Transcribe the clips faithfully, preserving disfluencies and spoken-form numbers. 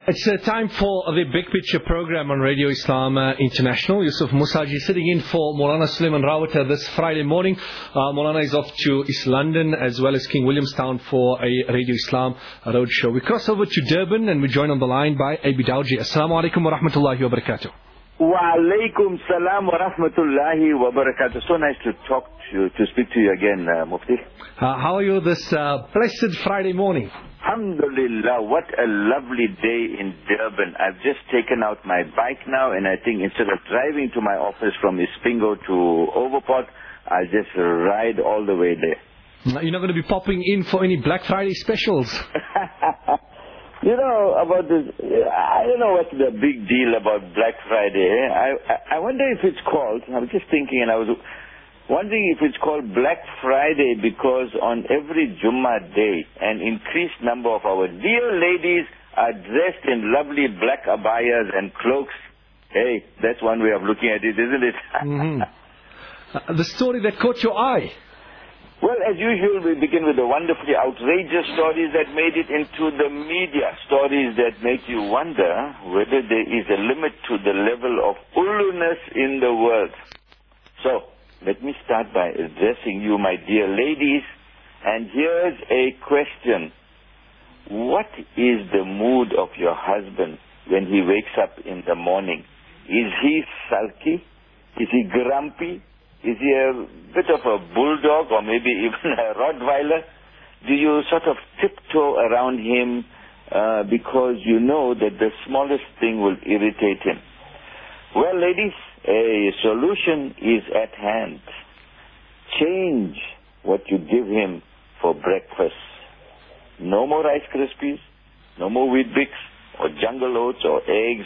It's uh, time for the Big Picture program on Radio Islam uh, International. Yusuf Musaji sitting in for Maulana Sulaiman Rawat uh, this Friday morning. Uh, Maulana is off to East London as well as King Williamstown for a Radio Islam road show. We cross over to Durban and we join on the line by Abi Dawji. Assalamu alaikum wa rahmatullahi wa barakatuh. Wa alaikum salam wa rahmatullahi wa barakatuh. So nice to talk to to speak to you again, uh, Mufti. Uh, how are you this uh, blessed Friday morning? Alhamdulillah, what a lovely day in Durban. I've just taken out my bike now, and I think instead of driving to my office from Ispingo to Overport, I'll just ride all the way there. You're not going to be popping in for any Black Friday specials? You know, about this, I don't know what's the big deal about Black Friday. I, I wonder if it's called, I was just thinking, and I was wondering if it's called Black Friday because on every Jummah day, an increased number of our dear ladies are dressed in lovely black abayas and cloaks. Hey, that's one way of looking at it, isn't it? Mm-hmm. uh, the story that caught your eye. Well, as usual, we begin with the wonderfully outrageous stories that made it into the media. Stories that make you wonder whether there is a limit to the level of uluness in the world. So, let me start by addressing you, my dear ladies. And here's a question. What is the mood of your husband when he wakes up in the morning? Is he sulky? Is he grumpy? Is he a bit of a bulldog or maybe even a Rottweiler? Do you sort of tiptoe around him uh, because you know that the smallest thing will irritate him? Well, ladies, a solution is at hand. Change what you give him for breakfast. No more Rice Krispies, no more Wheat Bix or Jungle Oats or eggs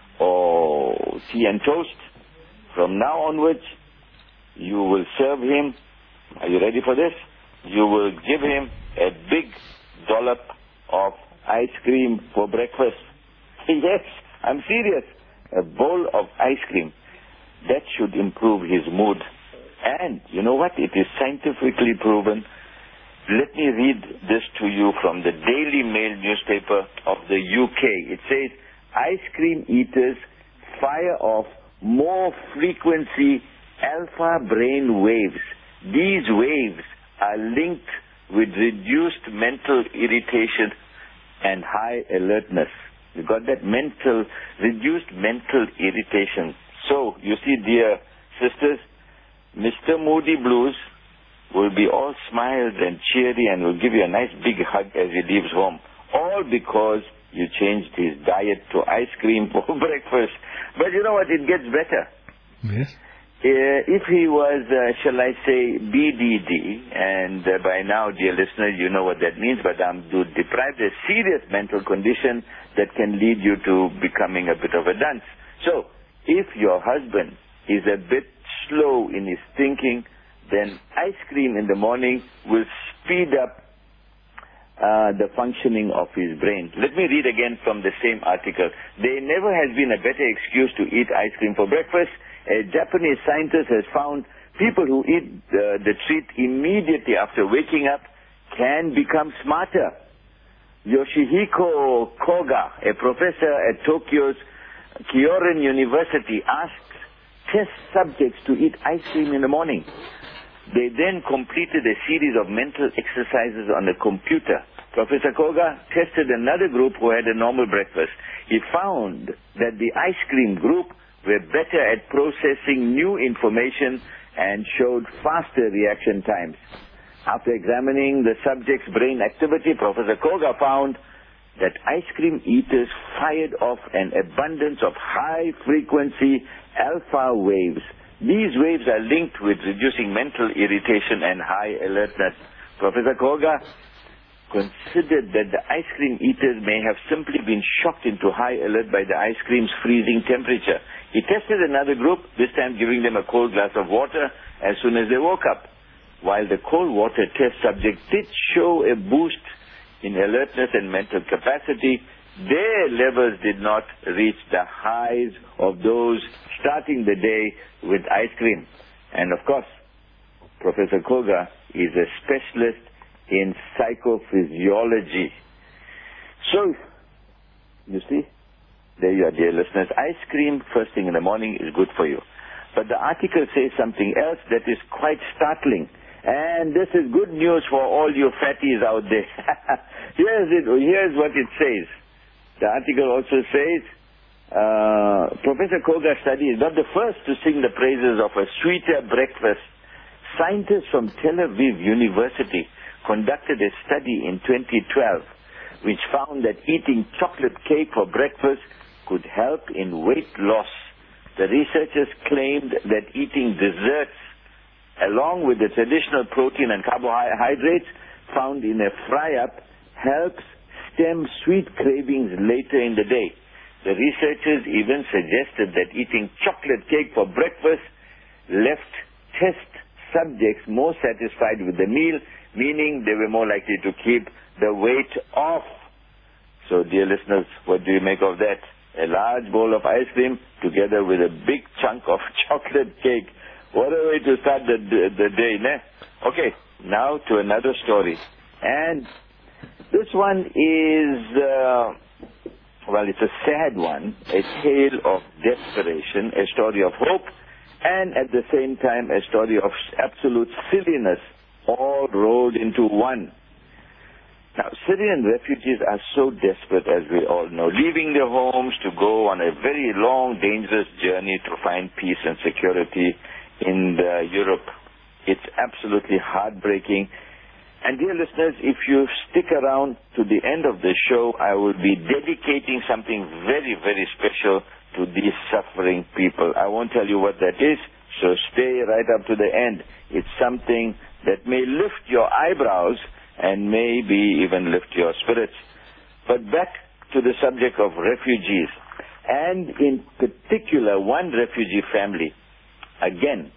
or tea and toast. From now onwards, you will serve him, are you ready for this? You will give him a big dollop of ice cream for breakfast. Yes, I'm serious. A bowl of ice cream. That should improve his mood. And you know what? It is scientifically proven. Let me read this to you from the Daily Mail newspaper of the U K. It says, ice cream eaters fire off more frequency alpha brain waves. These waves are linked with reduced mental irritation and high alertness. You got that? Mental, reduced mental irritation. So, you see, dear sisters, Mister Moody Blues will be all smiles and cheery and will give you a nice big hug as he leaves home. All because you changed his diet to ice cream for breakfast. But you know what? It gets better. Yes. Uh, if he was, uh, shall I say, B D D, and uh, by now, dear listeners, you know what that means, but I'm deprived of a serious mental condition that can lead you to becoming a bit of a dunce. So, if your husband is a bit slow in his thinking, then ice cream in the morning will speed up uh, the functioning of his brain. Let me read again from the same article. There never has been a better excuse to eat ice cream for breakfast. A Japanese scientist has found people who eat uh, the treat immediately after waking up can become smarter. Yoshihiko Koga, a professor at Tokyo's Kyorin University, asked test subjects to eat ice cream in the morning. They then completed a series of mental exercises on a computer. Professor Koga tested another group who had a normal breakfast. He found that the ice cream group were better at processing new information and showed faster reaction times. After examining the subject's brain activity, Professor Koga found that ice cream eaters fired off an abundance of high-frequency alpha waves. These waves are linked with reducing mental irritation and high alertness. Professor Koga considered that the ice cream eaters may have simply been shocked into high alert by the ice cream's freezing temperature. He tested another group, this time giving them a cold glass of water as soon as they woke up. While the cold water test subject did show a boost in alertness and mental capacity, their levels did not reach the highs of those starting the day with ice cream. And of course, Professor Koga is a specialist in psychophysiology. So, You see? There you are, dear listeners. Ice cream first thing in the morning is good for you. But the article says something else that is quite startling. And this is good news for all you fatties out there. Here's it. Here's what it says. The article also says, uh, Professor Koga's study is not the first to sing the praises of a sweeter breakfast. Scientists from Tel Aviv University conducted a study in twenty twelve which found that eating chocolate cake for breakfast could help in weight loss. The researchers claimed that eating desserts along with the traditional protein and carbohydrates found in a fry-up helps stem sweet cravings later in the day. The researchers even suggested that eating chocolate cake for breakfast left test subjects more satisfied with the meal, meaning they were more likely to keep the weight off. So, dear listeners, what do you make of that? A large bowl of ice cream together with a big chunk of chocolate cake. What a way to start the, the, the day, ne? Okay, now to another story. And this one is, uh, well, it's a sad one, a tale of desperation, a story of hope, and at the same time a story of absolute silliness, all rolled into one. Now, Syrian refugees are so desperate, as we all know, leaving their homes to go on a very long, dangerous journey to find peace and security in the Europe. It's absolutely heartbreaking. And dear listeners, if you stick around to the end of the show, I will be dedicating something very, very special to these suffering people. I won't tell you what that is, so stay right up to the end. It's something that may lift your eyebrows and maybe even lift your spirits. But back to the subject of refugees, and in particular one refugee family. Again,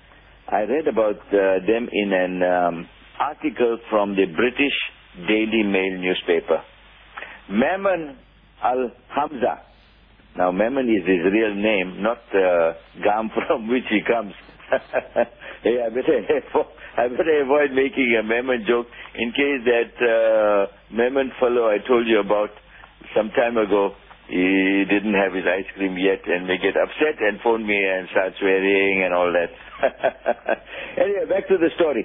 I read about uh, them in an um, article from the British Daily Mail newspaper. Mehman Al-Hamza. Now, Mehman is his real name, not the uh, Gam from which he comes. Hey, I better, I better avoid making a Mehman joke in case that uh, Mehman fellow I told you about some time ago, he didn't have his ice cream yet and may get upset and phone me and start swearing and all that. Anyway, back to the story.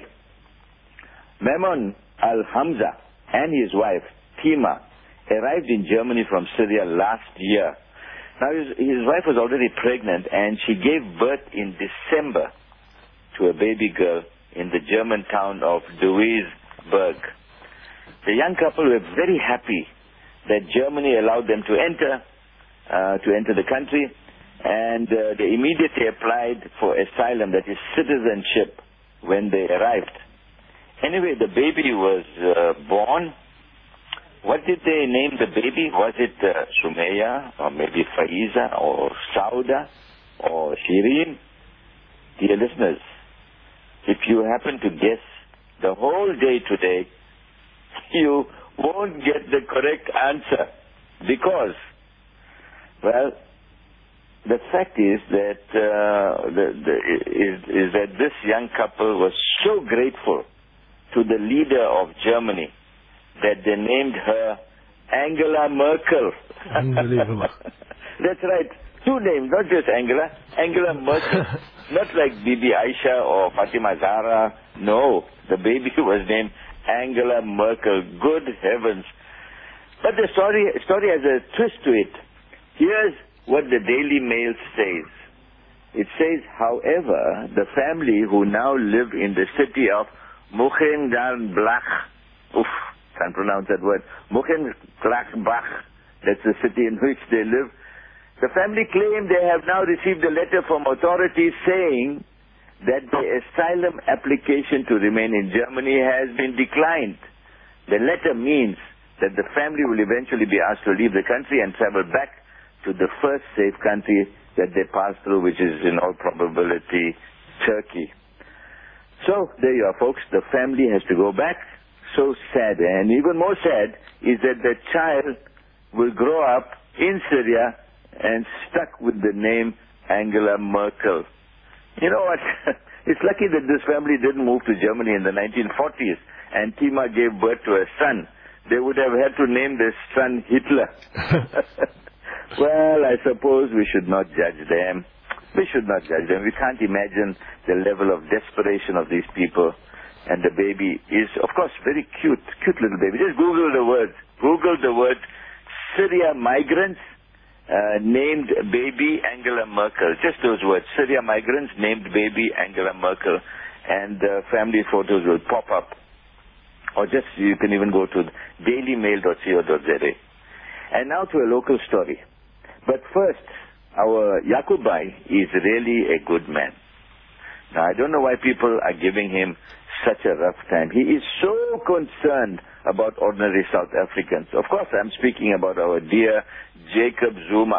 Mehman Al-Hamza and his wife, Tima, arrived in Germany from Syria last year. Now, his, his wife was already pregnant, and she gave birth in December to a baby girl in the German town of Duisburg. The young couple were very happy that Germany allowed them to enter, uh, to enter the country, and uh, they immediately applied for asylum, that is citizenship, when they arrived. Anyway, the baby was uh, born. What did they name the baby? Was it uh, Sumayya, or maybe Faiza, or Sauda, or Shireen? Dear listeners, if you happen to guess the whole day today, you won't get the correct answer. Because, well, the fact is that uh, the, the, is, is that this young couple was so grateful to the leader of Germany that they named her Angela Merkel. Unbelievable. That's right. Two names, not just Angela. Angela Merkel. Not like Bibi Aisha or Fatima Zahra. No, the baby was named Angela Merkel. Good heavens. But the story, story has a twist to it. Here's what the Daily Mail says. It says, however, the family who now live in the city of Mönchengladbach, oof, can't pronounce that word, Mönchengladbach, that's the city in which they live. The family claim they have now received a letter from authorities saying that the asylum application to remain in Germany has been declined. The letter means that the family will eventually be asked to leave the country and travel back to the first safe country that they pass through, which is in all probability Turkey. So, there you are, folks. The family has to go back. So sad. And even more sad is that the child will grow up in Syria and stuck with the name Angela Merkel. You know what? It's lucky that this family didn't move to Germany in the nineteen forties and Tima gave birth to a son, they would have had to name their son Hitler. Well, I suppose we should not judge them. We should not judge them. We can't imagine the level of desperation of these people. And the baby is, of course, very cute, cute little baby. Just Google the words. Google the word Syria migrants uh, named baby Angela Merkel. Just those words. Syria migrants named baby Angela Merkel. And uh, family photos will pop up. Or just, you can even go to daily mail dot co dot za. And now to a local story. But first, our Yakubai is really a good man. Now, I don't know why people are giving him such a rough time. He is so concerned about ordinary South Africans. Of course, I'm speaking about our dear Jacob Zuma.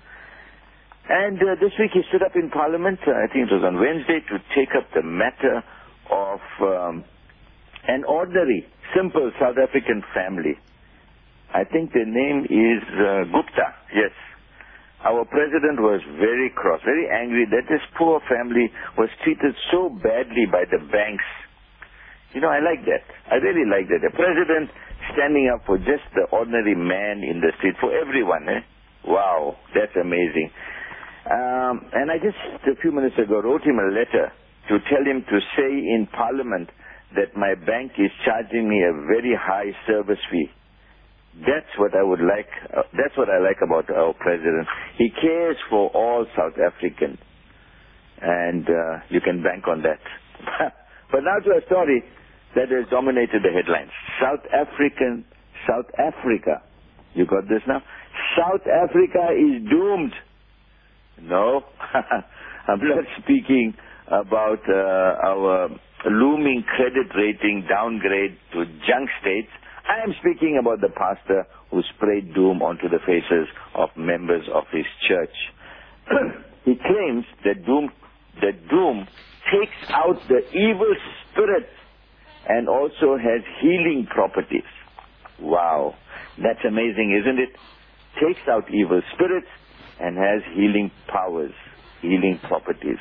And uh, this week he stood up in Parliament, uh, I think it was on Wednesday, to take up the matter of um, an ordinary, simple South African family. I think the name is uh, Gupta, yes. Our president was very cross, very angry that this poor family was treated so badly by the banks. You know, I like that. I really like that. The president standing up for just the ordinary man in the street, for everyone. Eh? Wow, that's amazing. Um, and I just, a few minutes ago, wrote him a letter to tell him to say in Parliament that my bank is charging me a very high service fee. That's what I would like, uh, that's what I like about our president. He cares for all South Africans. And uh, you can bank on that. But now to a story that has dominated the headlines. South African, South Africa. You got this now? South Africa is doomed. No, I'm not speaking about uh, our looming credit rating downgrade to junk states. I am speaking about the pastor who sprayed doom onto the faces of members of his church. He claims that doom, that doom takes out the evil spirit and also has healing properties. Wow, that's amazing, isn't it? Takes out evil spirits and has healing powers, healing properties.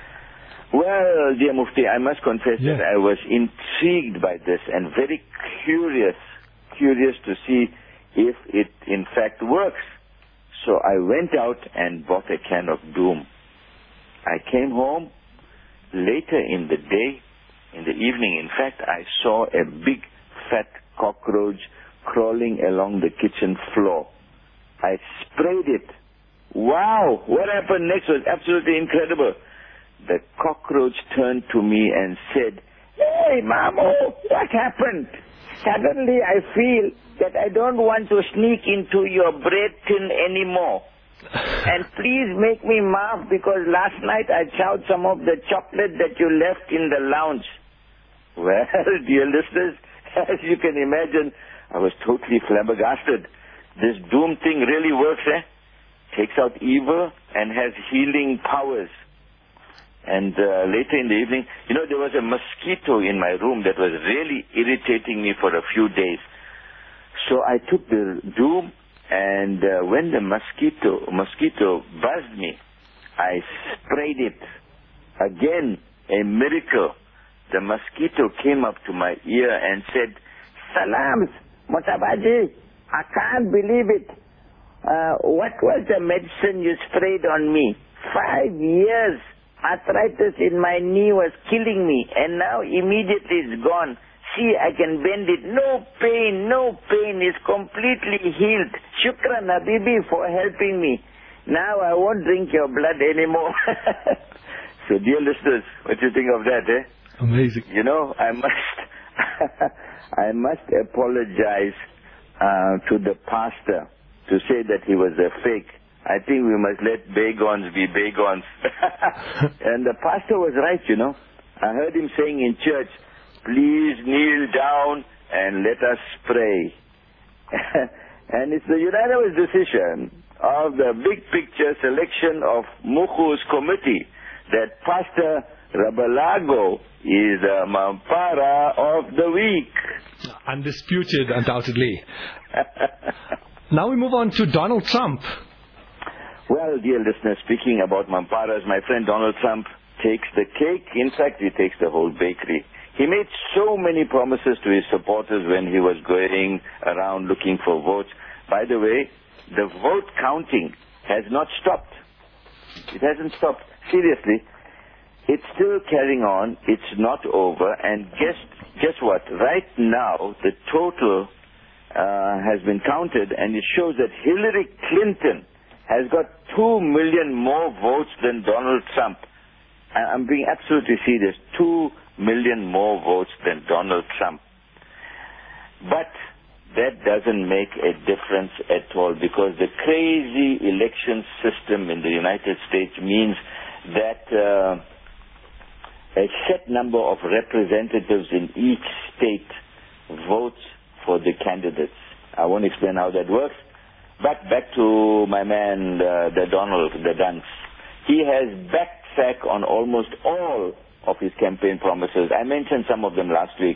Well, dear Mufti, I must confess yeah. that I was intrigued by this and very curious, curious to see if it in fact works. So I went out and bought a can of doom. I came home later in the day, in the evening, in fact, I saw a big fat cockroach crawling along the kitchen floor. I sprayed it. Wow! What happened next was absolutely incredible. The cockroach turned to me and said, "Hey, Mamo, what happened? Suddenly I feel that I don't want to sneak into your bread tin anymore. And please make me laugh because last night I chowed some of the chocolate that you left in the lounge." Well, dear listeners, as you can imagine, I was totally flabbergasted. This doom thing really works, eh? Takes out evil and has healing powers. And uh, later in the evening, you know, there was a mosquito in my room that was really irritating me for a few days. So I took the doom, and uh, when the mosquito mosquito buzzed me, I sprayed it. Again, a miracle. The mosquito came up to my ear and said, "Salams, Mutabaji, I can't believe it. Uh, what was the medicine you sprayed on me? Five years. Arthritis in my knee was killing me, and now immediately it's gone. See, I can bend it. No pain, no pain. It's completely healed. Shukran, Habibi, for helping me. Now I won't drink your blood anymore." So, dear listeners, what do you think of that, eh? Amazing. You know, I must, I must apologize uh, to the pastor to say that he was a fake. I think we must let Begons be Begons. And the pastor was right, you know. I heard him saying in church, "Please kneel down and let us pray." And it's the unanimous decision of the big picture selection of Mukhu's committee that Pastor Rabalago is the Mampara of the week. Undisputed, undoubtedly. Now we move on to Donald Trump. Well, dear listeners, speaking about Mamparas, my friend Donald Trump takes the cake. In fact, he takes the whole bakery. He made so many promises to his supporters when he was going around looking for votes. By the way, the vote counting has not stopped. It hasn't stopped. Seriously, it's still carrying on. It's not over. And guess, guess what? Right now, the total uh, has been counted, and it shows that Hillary Clinton has got two million more votes than Donald Trump. I'm being absolutely serious. Two million more votes than Donald Trump. But that doesn't make a difference at all, because the crazy election system in the United States means that uh, a set number of representatives in each state votes for the candidates. I won't explain how that works, but back to my man, uh, the Donald, the dunce. He has backtracked on almost all of his campaign promises. I mentioned some of them last week.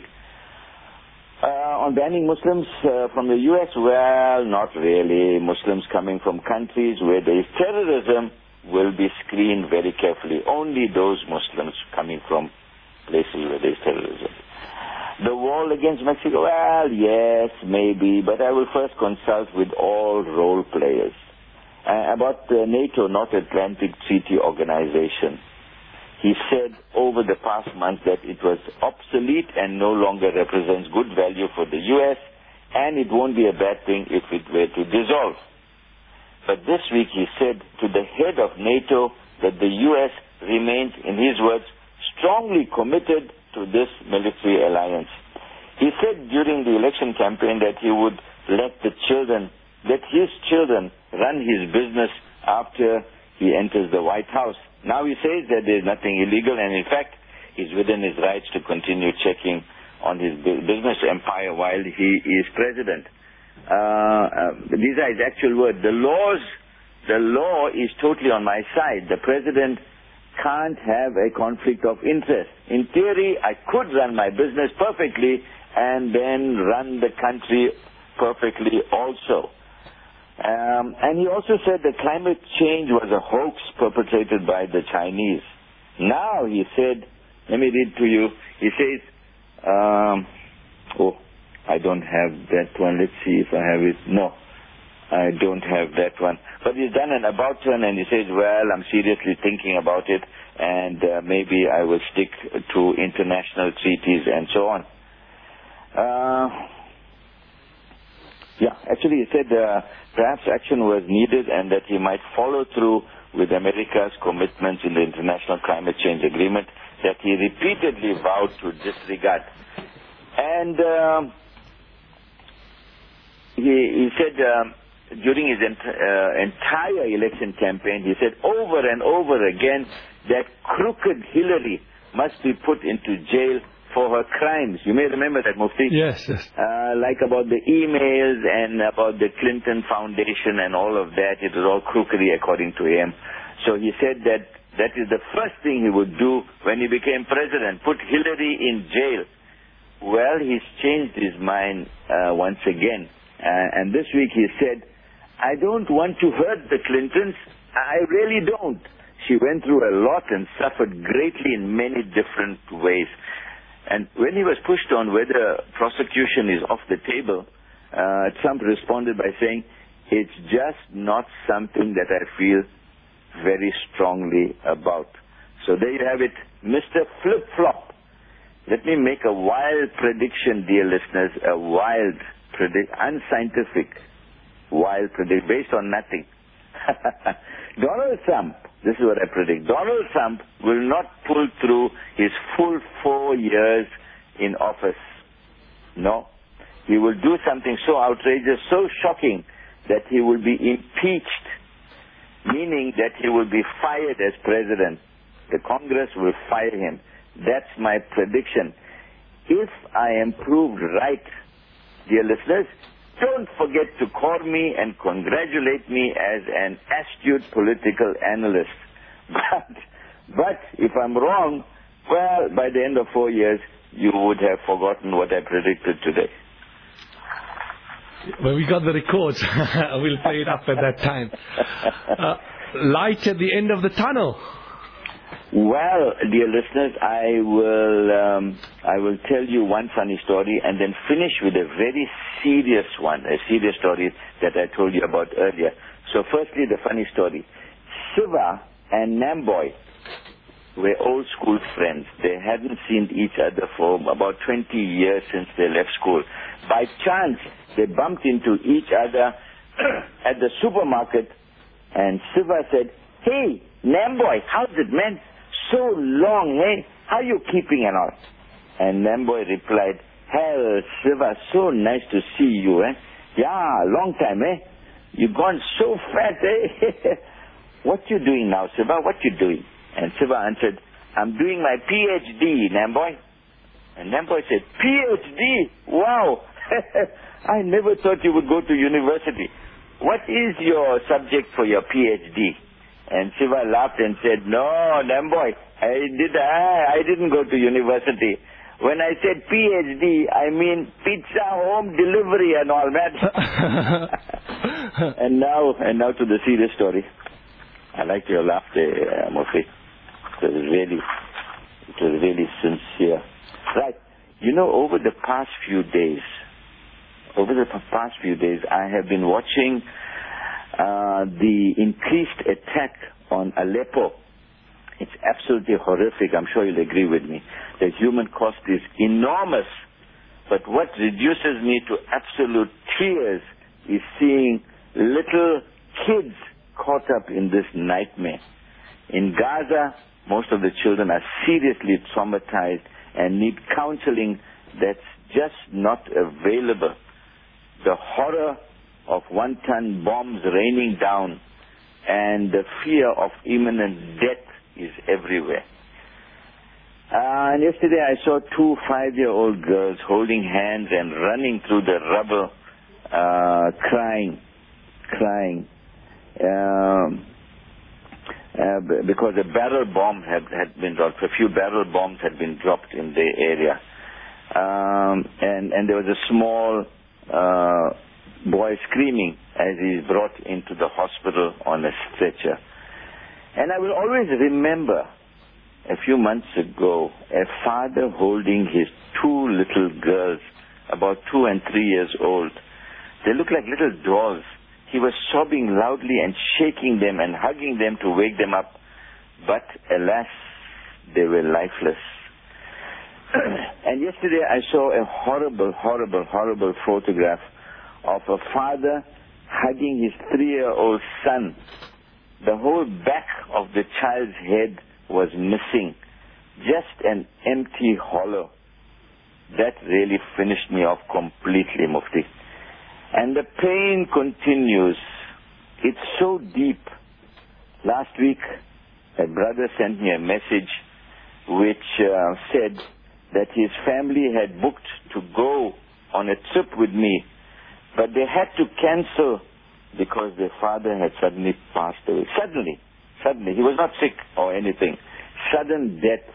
Uh, on banning Muslims uh, from the U S, well, not really. Muslims coming from countries where there is terrorism will be screened very carefully. Only those Muslims coming from places where there is terrorism. The wall against Mexico, well, yes, maybe, but I will first consult with all role players. Uh, about the NATO North Atlantic Treaty Organization, he said over the past month that it was obsolete and no longer represents good value for the U S, and it won't be a bad thing if it were to dissolve. But this week he said to the head of NATO that the U S remains, in his words, strongly committed to this military alliance. He said during the election campaign that he would let the children, let his children run his business after he enters the White House. Now he says that there is nothing illegal, and in fact, he's within his rights to continue checking on his business empire while he is president. Uh, uh, these are his actual words. The laws, the law is totally on my side. The president can't have a conflict of interest. In theory, I could run my business perfectly and then run the country perfectly also. Um, and he also said that climate change was a hoax perpetrated by the Chinese. Now he said, let me read to you, he says, um, oh, I don't have that one. Let's see if I have it. No, I don't have that one. But he's done an about turn and he says, well, I'm seriously thinking about it, and uh, maybe I will stick to international treaties and so on. Uh, Yeah, actually he said uh, perhaps action was needed and that he might follow through with America's commitments in the International Climate Change Agreement that he repeatedly vowed to disregard. And um, he, he said um, during his ent- uh, entire election campaign, he said over and over again that crooked Hillary must be put into jail for her crimes. You may remember that, Mufti. Yes, yes. Uh, like about the emails and about the Clinton Foundation and all of that. It was all crookery according to him. So he said that that is the first thing he would do when he became president, put Hillary in jail. Well, he's changed his mind uh, once again. Uh, and this week he said, I don't want to hurt the Clintons. I really don't. She went through a lot and suffered greatly in many different ways. And when he was pushed on whether prosecution is off the table, uh, Trump responded by saying, it's just not something that I feel very strongly about. So there you have it, Mister Flip-Flop. Let me make a wild prediction, dear listeners, a wild predict, unscientific, wild predict, based on nothing. Donald Trump, this is what I predict, Donald Trump will not pull through his full four years in office. No. He will do something so outrageous, so shocking, that he will be impeached, meaning that he will be fired as president. The Congress will fire him. That's my prediction. If I am proved right, dear listeners, don't forget to call me and congratulate me as an astute political analyst. But, but if I'm wrong, well, by the end of four years, you would have forgotten what I predicted today. Well, we got the records. We'll play it up at that time. Uh, light at the end of the tunnel. Well, dear listeners, I will um, I will tell you one funny story and then finish with a very serious one, a serious story that I told you about earlier. So firstly, the funny story. Siva and Namboy were old school friends. They hadn't seen each other for about twenty years since they left school. By chance, they bumped into each other at the supermarket, and Siva said, "Hey, Namboy, how's it, man? So long, hey? How you keeping and all?" And Namboy replied, "Hell, Siva, so nice to see you, eh? Yeah, long time, eh? You gone so fat, eh? What you doing now, Siva? What you doing?" And Siva answered, "I'm doing my P H D, Namboy." And Namboy said, "P H D? Wow! I never thought you would go to university. What is your subject for your P H D?" And Siva laughed and said, "No, Namboy, I, did, I, I didn't go to university. When I said P H D, I mean pizza home delivery and all that." and now and now to the serious story. I liked your laughter, uh, Murphy. It was really, it was really sincere. Right. You know, over the past few days, over the past few days, I have been watching uh, the increased attack on Aleppo. It's absolutely horrific. I'm sure you'll agree with me. The human cost is enormous. But what reduces me to absolute tears is seeing little kids caught up in this nightmare. In Gaza, most of the children are seriously traumatized and need counseling that's just not available. The horror of one-ton bombs raining down and the fear of imminent death is everywhere. Uh, and yesterday I saw two five-year-old girls holding hands and running through the rubble, uh, crying, crying. Um, uh, b- because a barrel bomb had, had been dropped. A few barrel bombs had been dropped in the area. Um, and, and there was a small uh, boy screaming as he's brought into the hospital on a stretcher. And I will always remember a few months ago a father holding his two little girls, about two and three years old. They look like little dolls. He was sobbing loudly and shaking them and hugging them to wake them up. But alas, they were lifeless. And yesterday I saw a horrible, horrible, horrible photograph of a father hugging his three-year-old son. The whole back of the child's head was missing. Just an empty hollow. That really finished me off completely, Mufti. And the pain continues. It's so deep. Last week, a brother sent me a message which uh, said that his family had booked to go on a trip with me, but they had to cancel because their father had suddenly passed away. Suddenly. Suddenly. He was not sick or anything. Sudden death.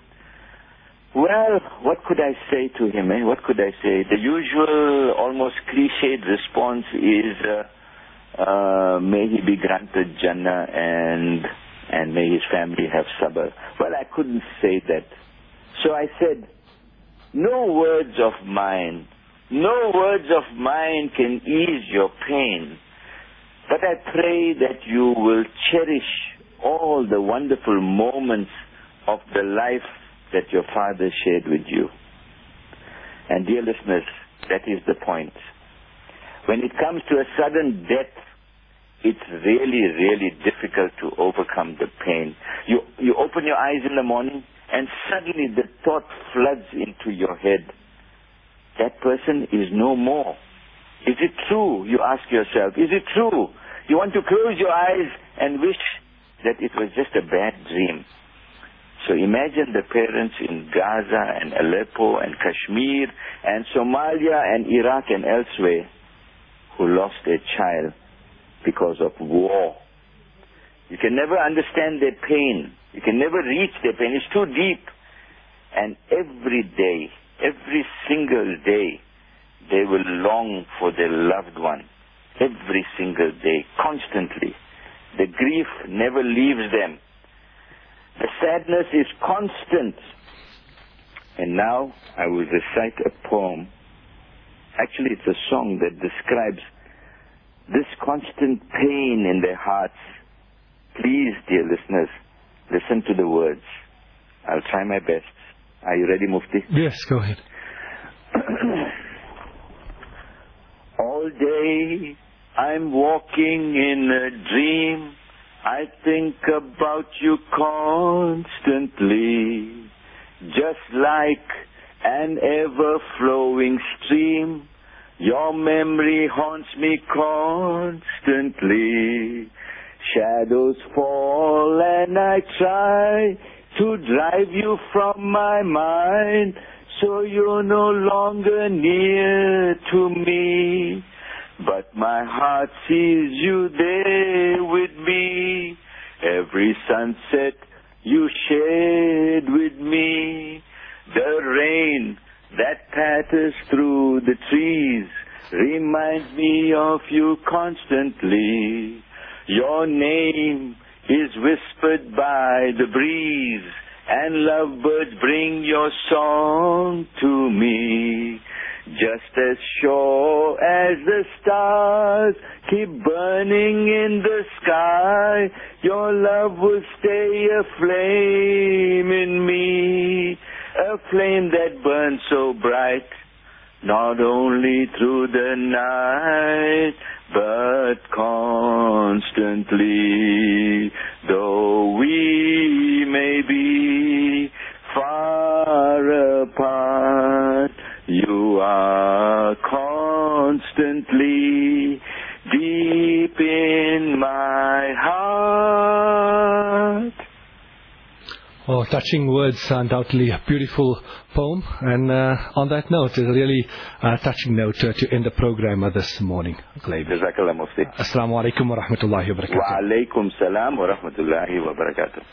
Well, what could I say to him, eh? What could I say? The usual, almost cliched response is, uh, uh, may he be granted Jannah and, and may his family have sabr. Well, I couldn't say that. So I said, no words of mine, no words of mine can ease your pain. But I pray that you will cherish all the wonderful moments of the life that your father shared with you. And dear listeners, that is the point. When it comes to a sudden death, it's really, really difficult to overcome the pain. You, you open your eyes in the morning and suddenly the thought floods into your head. That person is no more. Is it true? You ask yourself, is it true? You want to close your eyes and wish that it was just a bad dream. So imagine the parents in Gaza and Aleppo and Kashmir and Somalia and Iraq and elsewhere who lost a child because of war. You can never understand their pain. You can never reach their pain. It's too deep. And every day, every single day, they will long for their loved one. Every single day, constantly. The grief never leaves them. The sadness is constant. And now I will recite a poem. Actually, it's a song that describes this constant pain in their hearts. Please, dear listeners, listen to the words. I'll try my best. Are you ready, Mufti? Yes, go ahead. All day I'm walking in a dream. I think about you constantly. Just like an ever-flowing stream, your memory haunts me constantly. Shadows fall and I try to drive you from my mind, so you're no longer near to me. But my heart sees you there with me. Every sunset you shared with me. The rain that patters through the trees reminds me of you constantly. Your name is whispered by the breeze, and lovebirds bring your song to me. Just as sure as the stars keep burning in the sky, your love will stay a flame in me, a flame that burns so bright, not only through the night, but constantly. Though we may be far apart, you are constantly deep in my heart. Oh, touching words, undoubtedly a beautiful poem. And uh, on that note, a really uh, touching note uh, to end the program uh, this morning. Jazakallah Mufti. Assalamu alaikum wa rahmatullahi wa barakatuh. Wa alaikum salam wa rahmatullahi wa barakatuh.